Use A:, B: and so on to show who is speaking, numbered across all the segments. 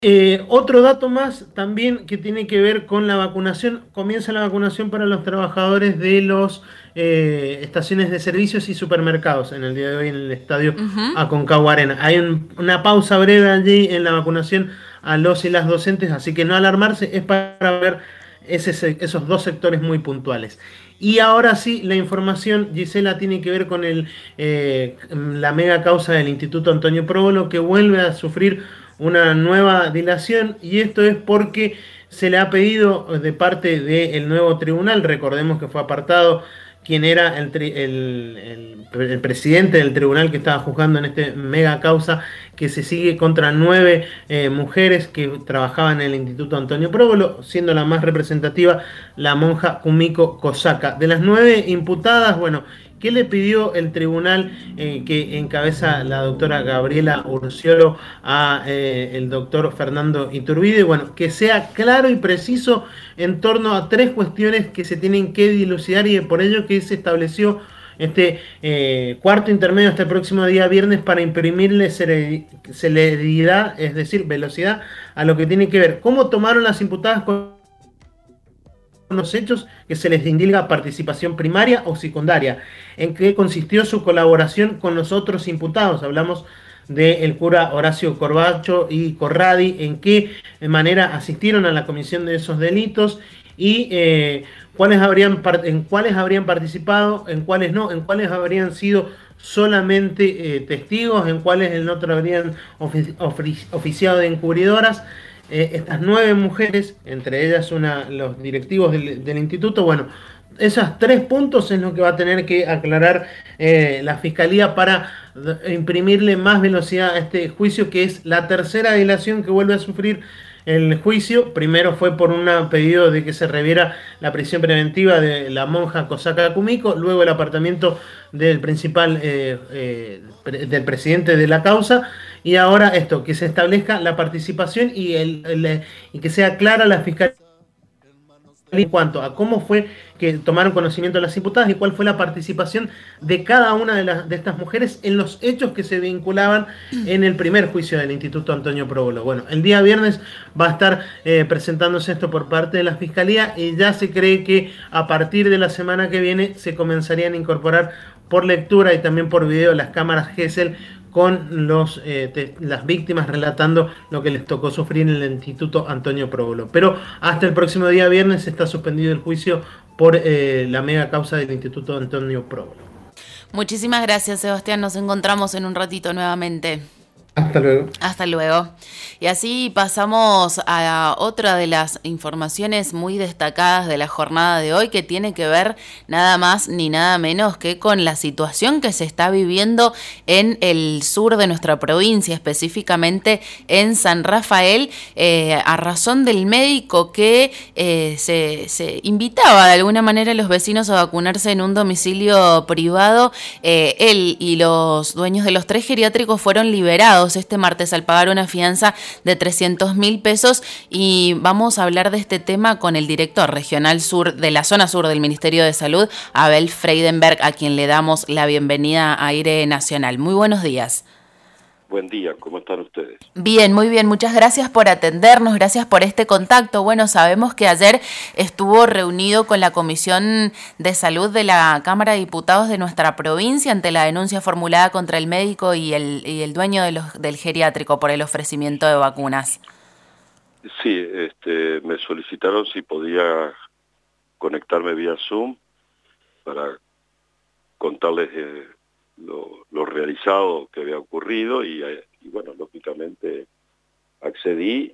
A: Otro dato más también que tiene que ver con la vacunación. Comienza la vacunación para los trabajadores de los estaciones de servicios y supermercados en el día de hoy en el estadio
B: Ujú.
A: Aconcagua Arena. Hay una pausa breve allí en la vacunación a los y las docentes, así que no alarmarse, es para ver esos dos sectores muy puntuales. Y ahora sí, la información, Gisela, tiene que ver con la mega causa del Instituto Antonio Provolo, que vuelve a sufrir una nueva dilación, y esto es porque se le ha pedido de parte del nuevo tribunal. Recordemos que fue apartado quien era el presidente del tribunal que estaba juzgando en este mega causa que se sigue contra 9 mujeres que trabajaban en el Instituto Antonio Provolo, siendo la más representativa la monja Kumiko Kosaka. De las 9 imputadas, bueno, ¿qué le pidió el tribunal que encabeza la doctora Gabriela Urciolo a el doctor Fernando Iturbide? Bueno, que sea claro y preciso en torno a 3 cuestiones que se tienen que dilucidar, y por ello que se estableció este cuarto intermedio hasta el próximo día viernes para imprimirle celeridad, es decir, velocidad a lo que tiene que ver cómo tomaron las imputadas con los hechos, que se les indilga participación primaria o secundaria, en qué consistió su colaboración con los otros imputados. Hablamos del cura Horacio Corbacho y Corradi, en qué manera asistieron a la comisión de esos delitos, y en cuáles habrían participado, en cuáles no, en cuáles habrían sido solamente testigos, en cuáles el otro habrían oficiado de encubridoras. Estas 9 mujeres, entre ellas los directivos del instituto, bueno, esos 3 puntos es lo que va a tener que aclarar la fiscalía para imprimirle más velocidad a este juicio, que es la tercera dilación que vuelve a sufrir el juicio. Primero fue por un pedido de que se reviera la prisión preventiva de la monja Kosaka Kumiko, luego el apartamiento del principal, del presidente de la causa, y ahora esto, que se establezca la participación y que sea clara la fiscalía en cuanto a cómo fue que tomaron conocimiento las imputadas y cuál fue la participación de cada una de estas mujeres en los hechos que se vinculaban en el primer juicio del Instituto Antonio Provolo. Bueno, el día viernes va a estar presentándose esto por parte de la Fiscalía, y ya se cree que a partir de la semana que viene se comenzarían a incorporar por lectura y también por video las cámaras Gesell con las víctimas relatando lo que les tocó sufrir en el Instituto Antonio Provolo. Pero hasta el próximo día viernes está suspendido el juicio por la mega causa del Instituto Antonio Provolo.
B: Muchísimas gracias, Sebastián. Nos encontramos en un ratito nuevamente.
A: Hasta luego.
B: Hasta luego. Y así pasamos a otra de las informaciones muy destacadas de la jornada de hoy, que tiene que ver nada más ni nada menos que con la situación que se está viviendo en el sur de nuestra provincia, específicamente en San Rafael, a razón del médico que se invitaba de alguna manera a los vecinos a vacunarse en un domicilio privado. Él y los dueños de los 3 geriátricos fueron liberados este martes al pagar una fianza de 300.000 pesos, y vamos a hablar de este tema con el director regional sur de la zona sur del Ministerio de Salud, Abel Freidenberg, a quien le damos la bienvenida a Aire Nacional. Muy buenos días.
C: Buen día, ¿cómo están ustedes?
B: Bien, muy bien, muchas gracias por atendernos, gracias por este contacto. Bueno, sabemos que ayer estuvo reunido con la Comisión de Salud de la Cámara de Diputados de nuestra provincia ante la denuncia formulada contra el médico y el dueño del geriátrico por el ofrecimiento de vacunas.
C: Sí, me solicitaron si podía conectarme vía Zoom para contarles lo realizado que había ocurrido y bueno, lógicamente accedí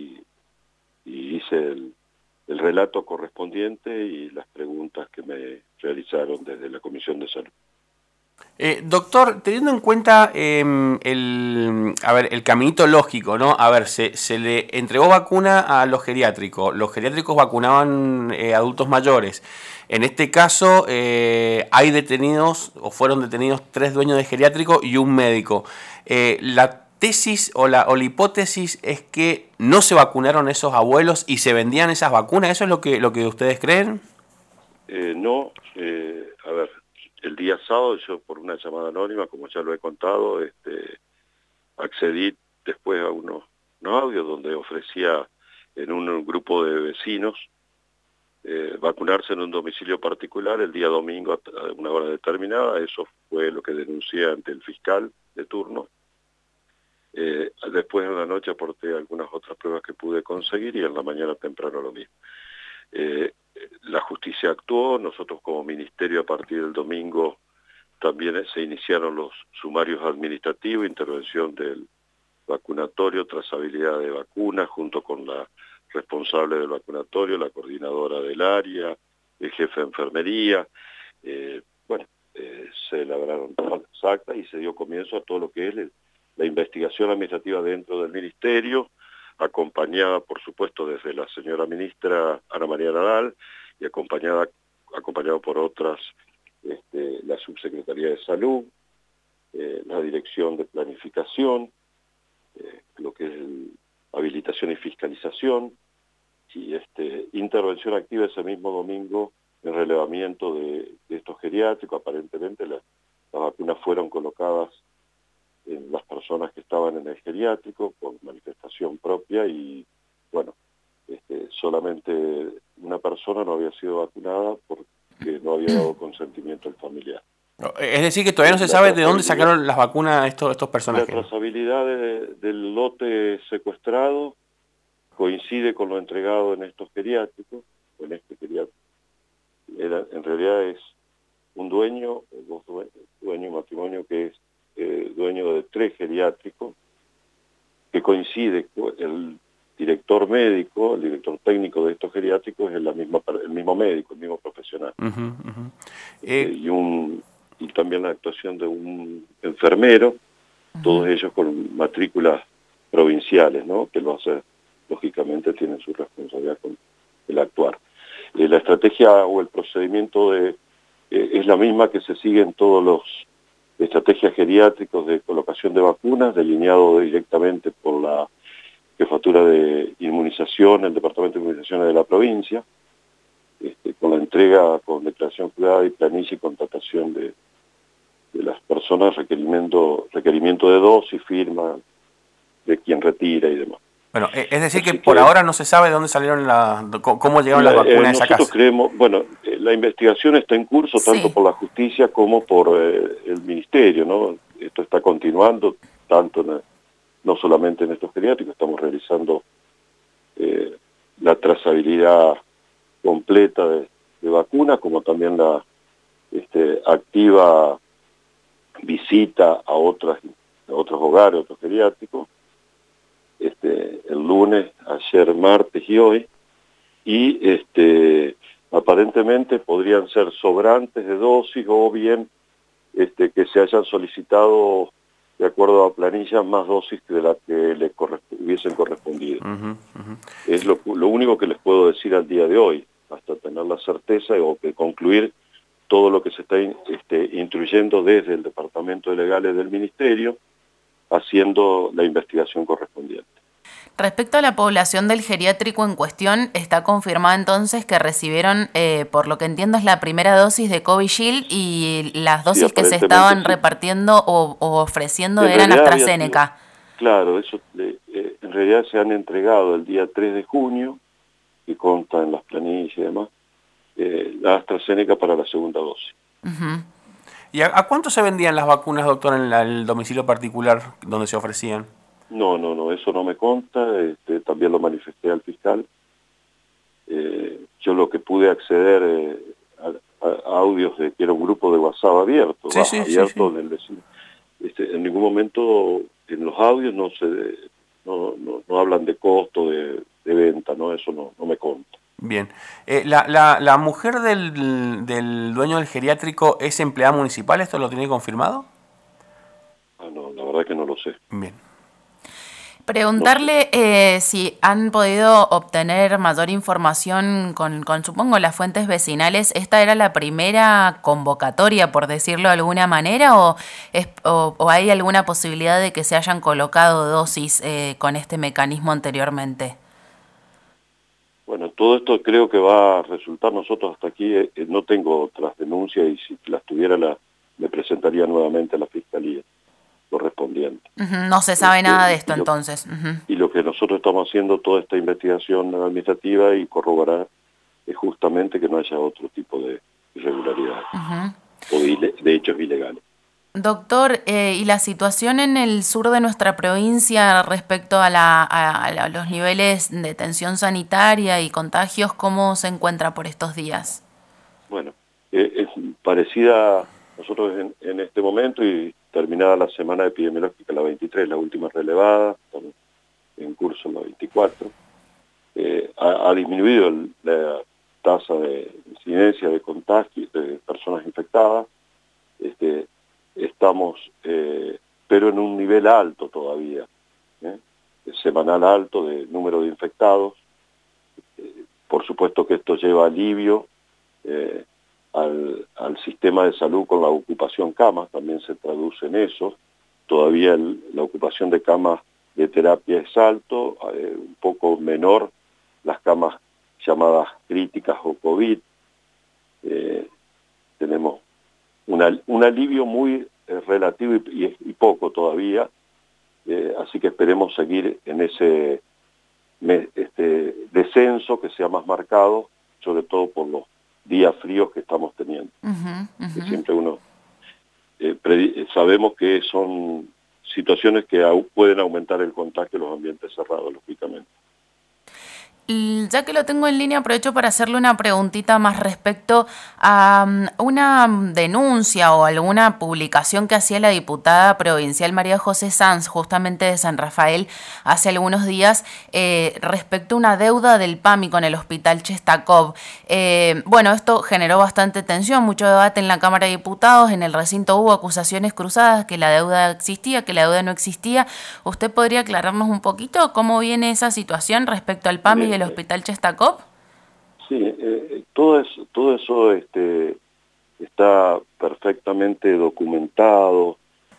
C: y hice el relato correspondiente y las preguntas que me realizaron desde la Comisión de Salud.
D: Doctor, teniendo en cuenta el caminito lógico, ¿no? A ver, se le entregó vacuna a los geriátricos vacunaban adultos mayores. En este caso hay detenidos, o fueron detenidos 3 dueños de geriátrico y un médico. La tesis o la hipótesis es que no se vacunaron esos abuelos y se vendían esas vacunas. ¿Eso es lo que ustedes creen?
C: No, a ver, el día sábado yo por una llamada anónima, como ya lo he contado, accedí después a unos audio donde ofrecía en un grupo de vecinos vacunarse en un domicilio particular el día domingo a una hora determinada. Eso fue lo que denuncié ante el fiscal de turno. Después en la noche aporté algunas otras pruebas que pude conseguir y en la mañana temprano lo mismo. La justicia actuó, nosotros como ministerio a partir del domingo también se iniciaron los sumarios administrativos, intervención del vacunatorio, trazabilidad de vacunas, junto con la responsable del vacunatorio, la coordinadora del área, el jefe de enfermería. Se elaboraron todas las actas y se dio comienzo a todo lo que es la investigación administrativa dentro del ministerio, acompañada, por supuesto, desde la señora ministra Ana María Nadal y acompañado por otras, la Subsecretaría de Salud, la Dirección de Planificación, lo que es habilitación y fiscalización, y intervención activa ese mismo domingo en relevamiento de estos geriátricos. Aparentemente las vacunas fueron colocadas en las personas que estaban en el geriátrico por manifestación propia y, bueno, solamente una persona no había sido vacunada porque no había dado consentimiento al familiar.
D: Es decir, que todavía no se sabe de dónde sacaron las vacunas estos personajes.
C: La trazabilidad del lote secuestrado coincide con lo entregado en estos geriátricos, en este geriátrico. En realidad es un dueño, dueño matrimonio que es dueño de 3 geriátricos, que coincide con el director médico, el director técnico de estos geriátricos es el mismo médico, el mismo profesional. Y también la actuación de un enfermero, todos ellos con matrículas provinciales, ¿no? Que lo hace, lógicamente, tienen su responsabilidad con el actuar. La estrategia o el procedimiento es la misma que se sigue en todos los estrategias geriátricos de colocación de vacunas, delineado directamente por la Jefatura de Inmunización, el Departamento de Inmunizaciones de la provincia, con la entrega con declaración jurada y planilla y contratación de las personas, requerimiento de dosis, firma de quien retira y demás.
D: Bueno, es decir que por ahora no se sabe de dónde salieron cómo llegaron las vacunas a esa casa.
C: Nosotros creemos, la investigación está en curso tanto por la justicia como por el ministerio, ¿no? Esto está continuando, tanto no solamente en estos geriátricos, estamos realizando la trazabilidad completa de vacunas, como también la activa visita a otros hogares, otros geriátricos, el lunes, ayer martes y hoy, y aparentemente podrían ser sobrantes de dosis o bien que se hayan solicitado de acuerdo a planilla más dosis de las que le hubiesen correspondido. Es lo único que les puedo decir al día de hoy, hasta tener la certeza o que concluir todo lo que se está instruyendo desde el Departamento de Legales del Ministerio, haciendo la investigación correspondiente.
B: Respecto a la población del geriátrico en cuestión, está confirmado entonces que recibieron, por lo que entiendo, es la primera dosis de Covishield y las dosis que se estaban repartiendo o ofreciendo eran AstraZeneca.
C: Claro, eso en realidad se han entregado el día 3 de junio, y consta en las planillas y demás, la AstraZeneca para la segunda dosis.
D: ¿Y a cuánto se vendían las vacunas, doctor, en el domicilio particular donde se ofrecían?
C: No, eso no me consta, también lo manifesté al fiscal. Yo lo que pude acceder a audios de que era un grupo de WhatsApp abierto, en el vecino. En ningún momento en los audios no hablan de costo de venta, ¿no? Eso no me consta.
D: Bien. ¿La mujer del dueño del geriátrico es empleada municipal? ¿Esto lo tiene confirmado?
C: No, la verdad que no lo sé.
D: Bien.
B: Preguntarle si han podido obtener mayor información con supongo, las fuentes vecinales. ¿Esta era la primera convocatoria, por decirlo de alguna manera, o hay alguna posibilidad de que se hayan colocado dosis con este mecanismo anteriormente?
C: Bueno, todo esto creo que va a resultar, nosotros hasta aquí no tengo otras denuncias y si las tuviera me presentaría nuevamente a la Fiscalía. correspondiente.
B: No se sabe nada de esto entonces.
C: Y lo que nosotros estamos haciendo, toda esta investigación administrativa y corroborar es justamente que no haya otro tipo de irregularidades o de hechos ilegales.
B: Doctor, ¿y la situación en el sur de nuestra provincia respecto a los niveles de tensión sanitaria y contagios, cómo se encuentra por estos días?
C: Bueno, es parecida a nosotros en este momento, y terminada la semana epidemiológica, la 23, la última relevada, estamos en curso la 24, ha disminuido la tasa de incidencia de contagio de personas infectadas. Estamos, pero en un nivel alto todavía, semanal alto de número de infectados. Por supuesto que esto lleva alivio al sistema de salud con la ocupación camas, también se traduce en eso. Todavía la ocupación de camas de terapia es alto, un poco menor las camas llamadas críticas o COVID. Tenemos un alivio muy relativo y poco todavía, así que esperemos seguir en ese descenso que sea más marcado, sobre todo por los días fríos que estamos teniendo. Que siempre uno sabemos que son situaciones que pueden aumentar el contagio en los ambientes cerrados, lógicamente.
B: Y ya que lo tengo en línea, aprovecho para hacerle una preguntita más respecto a una denuncia o alguna publicación que hacía la diputada provincial María José Sanz, justamente de San Rafael, hace algunos días, respecto a una deuda del PAMI con el Hospital Chestakov. Bueno, esto generó bastante tensión, mucho debate en la Cámara de Diputados. En el recinto hubo acusaciones cruzadas, que la deuda existía, que la deuda no existía. ¿Usted podría aclararnos un poquito cómo viene esa situación respecto al PAMI y el Hospital Chestakov? Sí,
C: todo eso está perfectamente documentado.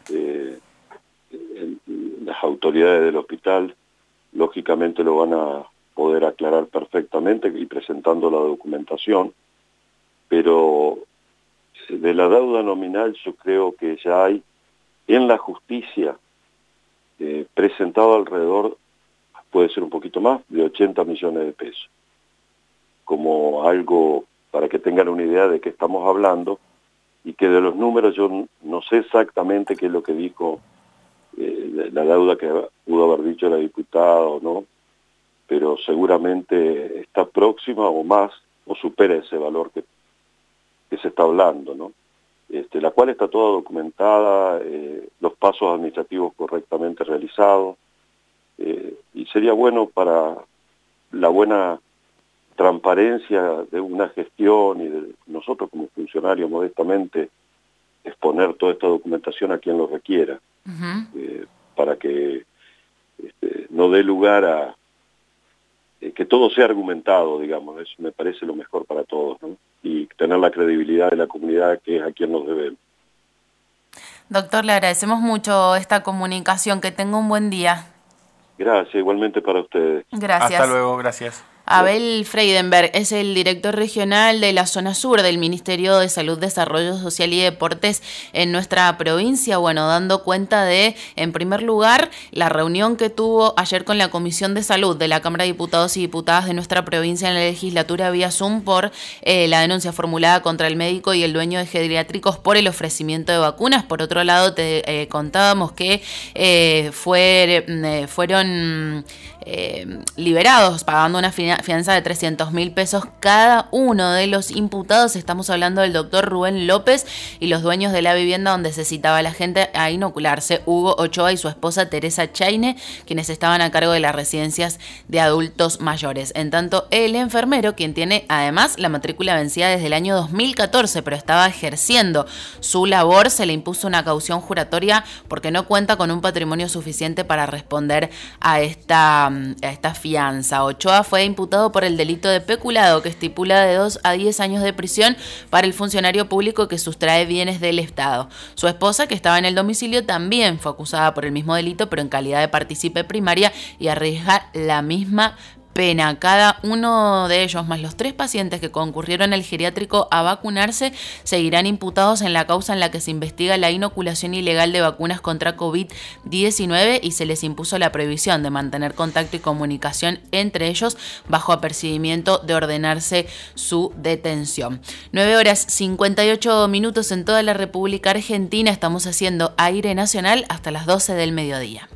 C: Las autoridades del hospital lógicamente lo van a poder aclarar perfectamente y presentando la documentación, pero de la deuda nominal yo creo que ya hay en la justicia presentado alrededor, puede ser un poquito más, de 80 millones de pesos. Como algo para que tengan una idea de qué estamos hablando, y que de los números yo no sé exactamente qué es lo que dijo la deuda que pudo haber dicho la diputada o no, pero seguramente está próxima o más, o supera ese valor que se está hablando, ¿no? La cual está toda documentada, los pasos administrativos correctamente realizados, y sería bueno para la buena transparencia de una gestión y de nosotros como funcionarios modestamente exponer toda esta documentación a quien lo requiera, para que no dé lugar a que todo sea argumentado, digamos. Eso me parece lo mejor para todos, ¿no? Y tener la credibilidad de la comunidad, que es a quien nos debemos.
B: Doctor, le agradecemos mucho esta comunicación. Que tenga un buen día.
C: Gracias, igualmente para ustedes.
B: Gracias.
D: Hasta luego, gracias.
B: Abel Freidenberg es el director regional de la zona sur del Ministerio de Salud, Desarrollo Social y Deportes en nuestra provincia. Bueno, dando cuenta de, en primer lugar, la reunión que tuvo ayer con la Comisión de Salud de la Cámara de Diputados y Diputadas de nuestra provincia en la legislatura vía Zoom por la denuncia formulada contra el médico y el dueño de geriátricos por el ofrecimiento de vacunas. Por otro lado, te contábamos que fueron liberados pagando una fianza de 300.000 pesos cada uno de los imputados. Estamos hablando del doctor Rubén López y los dueños de la vivienda donde se citaba a la gente a inocularse, Hugo Ochoa y su esposa Teresa Chaine, quienes estaban a cargo de las residencias de adultos mayores. En tanto, el enfermero, quien tiene además la matrícula vencida desde el año 2014, pero estaba ejerciendo su labor, se le impuso una caución juratoria porque no cuenta con un patrimonio suficiente para responder a esta fianza. Ochoa fue imputado por el delito de peculado, que estipula de 2 a 10 años de prisión para el funcionario público que sustrae bienes del Estado. Su esposa, que estaba en el domicilio, también fue acusada por el mismo delito, pero en calidad de partícipe primaria, y arriesga la misma pena. Cada uno de ellos, más los 3 pacientes que concurrieron al geriátrico a vacunarse, seguirán imputados en la causa en la que se investiga la inoculación ilegal de vacunas contra COVID-19 y se les impuso la prohibición de mantener contacto y comunicación entre ellos bajo apercibimiento de ordenarse su detención. 9:58 en toda la República Argentina. Estamos haciendo aire nacional hasta las 12 del mediodía.